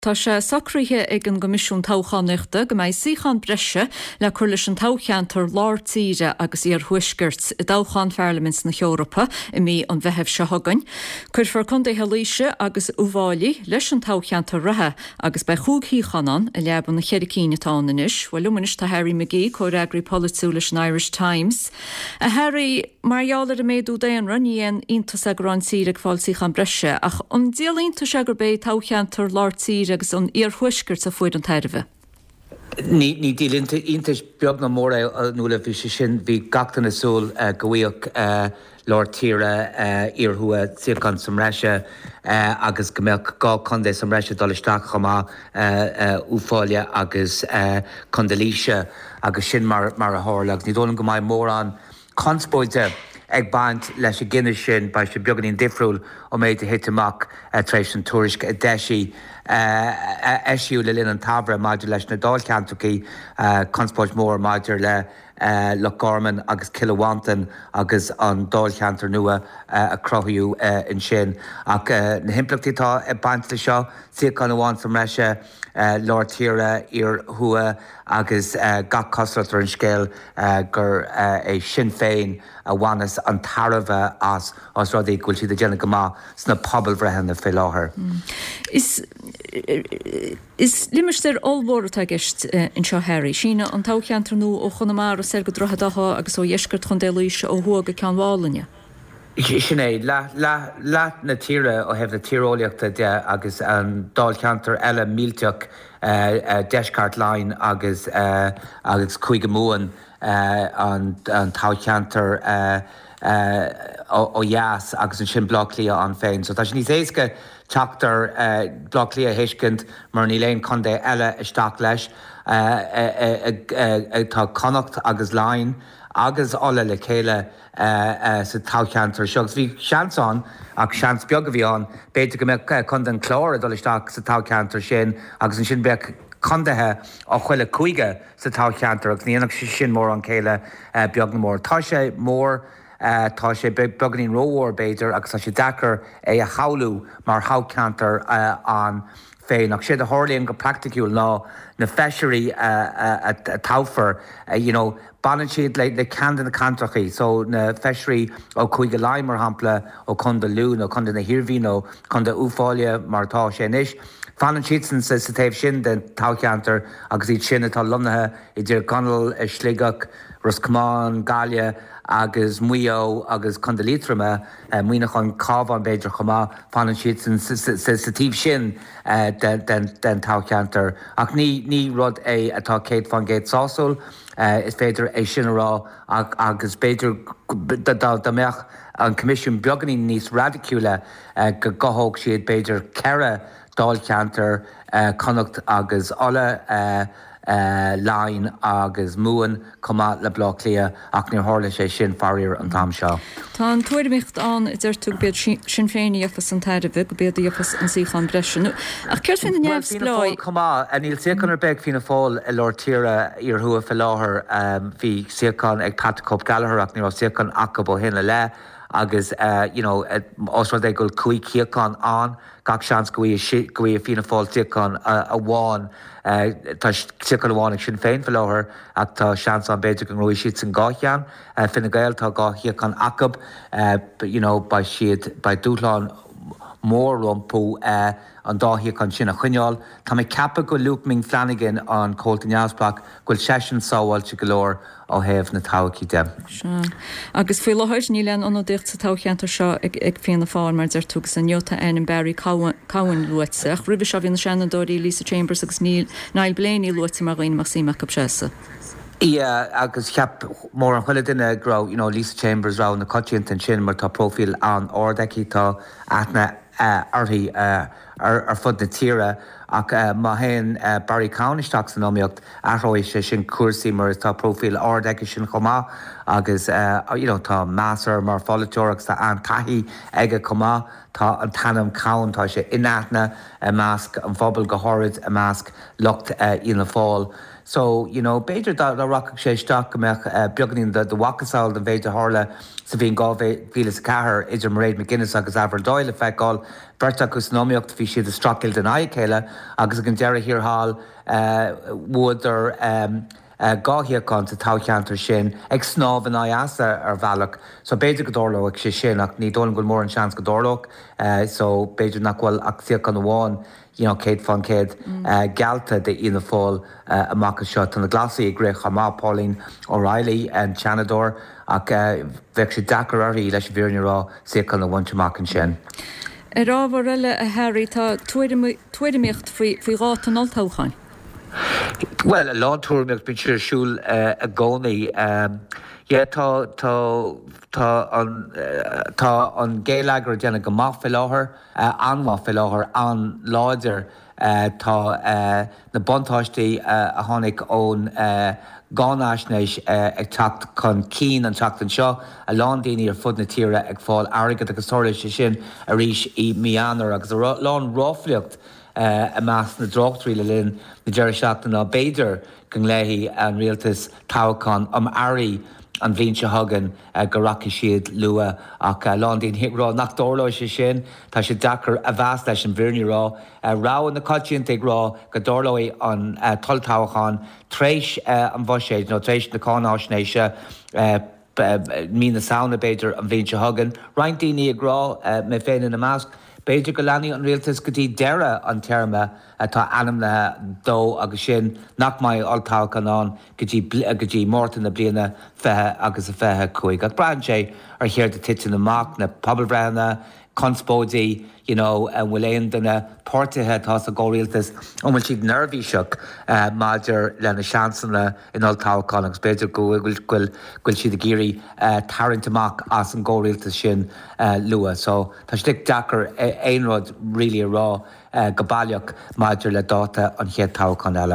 Tá sé sacríthe ag an gomisisiún táchaneachta go mbeidh síchan breise le chuir leis an tácheantar láirtíre agus ar thuisgurt I dáchan fearlamins na Eorpa I mí an bheitheh se hagain. Cuir for chundé helíise agus uháilí leis an tácheantar rathe agus bei chúg híchanan a leban na cheiricínetáis, bhfuil lumanis tá Harry McGee choreagri politú leis an Irish Times. A Harry marall a méadú déanra níon iontas a ran síre fáil síchan breise ach an díalínta se gur bé tácheantar láirtíre agus an íorhuisgurt a fuid an tairmhe. Ní dílínta iontas beag na mór nula bhí sin bhí gachtain asúl goíoch láirtíre íorthua síochan samreise agus gombeach gá condé samreise dolisteach chomá uafáile agus condalíise agus sin mar a háirlaach. Ní dólan go mbeidh mór an conspóide ag baint leis a gine sin ba se beganín difriúil ó méid a hitamach tréis an túrisc a deisi eisiú le linn an tabhra maidir leis na dáilceantaí conspóid mór maidir le Lochgarman agus Killawantan agus an dáilceantar nua a crothú in sin. Ach na himplachtaítá a baint le seo síochan amháin samreise láirtíre íorthua agus gach cosratar an scéal gur é Sinn Féin a bhanas an tarbheith as rudaí ghfuil siad a déanana go maith sna pobal bhreithe na fé láthair. Is limistir allmhór a gist in seo Harry. Sína an tácheantar nó ó chunamara a ser go drochadatha agus ó dhéisgurt chun déilíise ó thuaga ceanhálainne. Sinné leat na tíre ó hebh na tíróíochta de agus an dáilceantar eile mílteach deiscart lein agus chuige móin an tácheantar ó jaas agus an sin bloglia an féin. So tá sin níos éasca teachtar bloglia héiscint mar ní léon condé eile isteach leis tá connacht agus lein agus alle le chéile sa tácheantar segus. Bhí seanán ach seans beag a bhí an beidir go mbeadh chun an chlár a dolisteach sa tácheantar sin agus an sin beag condathe á chuile chuige sa tácheantar agus níonach sin mór an chéile beag na mór. Tá sé mór tá sé beganín róhór beidir agus tá sé dachar é a chaú mar tácheantar an féin ach siad a hálíonn go practicúil ná na feisirí a táfar banan siad le candan na cantrachaí, so na feisirí ó chuige láim mar hampla ó chunda lún ó chunda na hirhín ó chunda uafáile mar tá sé níis. Fanan siad sa taobh sin den tácheantar agus iad sin atá lonathe I dtír ganal slígach Roscmán, Galia agus muo agus condalítrama muoinech an cábhan beidir chomá fanan siad sa tíobh sin den tácheantar. Ach ní rud é atá céad fan géad sásúil is féidir é sin rá agus beidir dameach an comisiún beaganí níos radicúla go gothóg siad beidir ceire dáilceantar connacht agus alle láin agus muan comá le bloglia ach ní hála sé sin farir an tam seo. Tá an tuairmicht an deirtú bead Sinn Féin íochas an tairmhe go bead íochas an síchan breise. Ach ceir fin na neamh spláid comá a níl síochan beg fina fáil i láirtíre íorthua fé láthair bhí síochan ag Pat Gallagher ach ní síochan acab ó hinna le agus osrad é go chuig chiacán an gach seans go bhfuil fina fáil síochan a bháin tá síochan bháin ag Sinn Féin fé láthair ach tá seans an beidir an roií siad san gáithchean fina gael tá gáithchean acab ba siad ba dúláán mór rompú an dáthíán sin a chuineáil. Tá mé cappa go Luke Ming Flanagan an Colton Neasplach ghfuil sesin sáháilte go leor ó héamh na táhaí de. Agus fé láthir ní lean an décht sa tácheantar seo ag féanna fáil mar deir tugus an Newta Ann Barry Cowan luatseach. Ribh se bhíonna Shannon-Doherty, Lisa Chambers agus Neil Blaney luatsa mar réon mar síach go séasa. Agus cheap mór an chuile duine grá Lisa Chambers rá na cotíint an sin mar tá profil an ordaí tá aithna orthaí ar fud na tíre ach má haon Barry Cowan-isteach san nóíocht athróidh sé sin cuasaí mar tá profil ordaige sin chomá agus tá measar mar folateach tá an taithí aige chomá tá an tanam Cowan tá sé ináithna a measc an phobal go háirid a measc lucht ina fáil. So, beidir da rock sé stock meach beganín de wacasáil den bhéidir hála sa bhíon gáhíle cethir idir Mairead McGuinness agus Aibhar Doyle feicáil bertachus nóíocht bhí siad a straciil den aicéile agus a an deire hir hall bhuaidir gáhiíán sa tácheantar sin ag snáb an áasa ar bhealach, so beidir go dórlóach sé sin ach ní dólan go mór an seans go dórlóch, so beidir nachhfuil achtíí an bháin céad fan céad gealta de ina fáil amach seo an na glasaí ag grich amá Pauline O'Reilly an Chanador ach bheith sé dachar airí leis bhíornará sé an bhaintteach an sin. I rábhar eile a Harry tá tuairimíocht faoi ráit an altáchain. Well, a láúirmeach bin siar siúil a gcónaí tá an géileagar déanana go maith láthair anmhaith láthair an láidir tá na bontáistí a tháinig ón gánáisnéis ag teacht chun cín an teacht an seo a lán daoine ar fud na tíre ag fáil airgad agus tóir sin a ríis í mianar agus lán ráfliocht a meas na dráchtríle linn na deir seachtain ná béidir gan léhí an rialtas táchán airí an bhíonn se hagan go racha siad lua ach lándaon hirá nach dórlóis sé sin tá sé dachar a bheas leis an bhíornará rá na coitiíonn ag rá go dórlóí an toltáchán tréis an bhoséid nó tréis na cánáisnéise mí na saona béidir an bhíonn se hagan reintíoine ag rá mé féin na másc beidir go leanaí an rialtas go dtí deire an terma tá anam na dó agus sin nach mai altáchan an go dtí mórta na bliana fethe agus a fethe chuig. Ag brean sé ar chéir de titin amach na poblbrena, conspódaí, an bhfuil éon duna pórtathe tá a ggórialtas an bhfuil siad nervhí seach maidir lena seansanna in altáchan agus beidir ghfuil siad a géirí tarintach as an ggórialtas sin lua. So tá stic dachar éonrod rilí rá go bailach maidir le dáta an chéad táchan eile.